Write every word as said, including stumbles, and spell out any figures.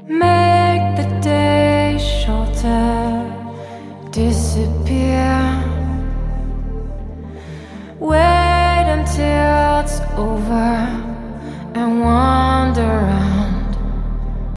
Make the day shorter, disappear. Wait until it's over.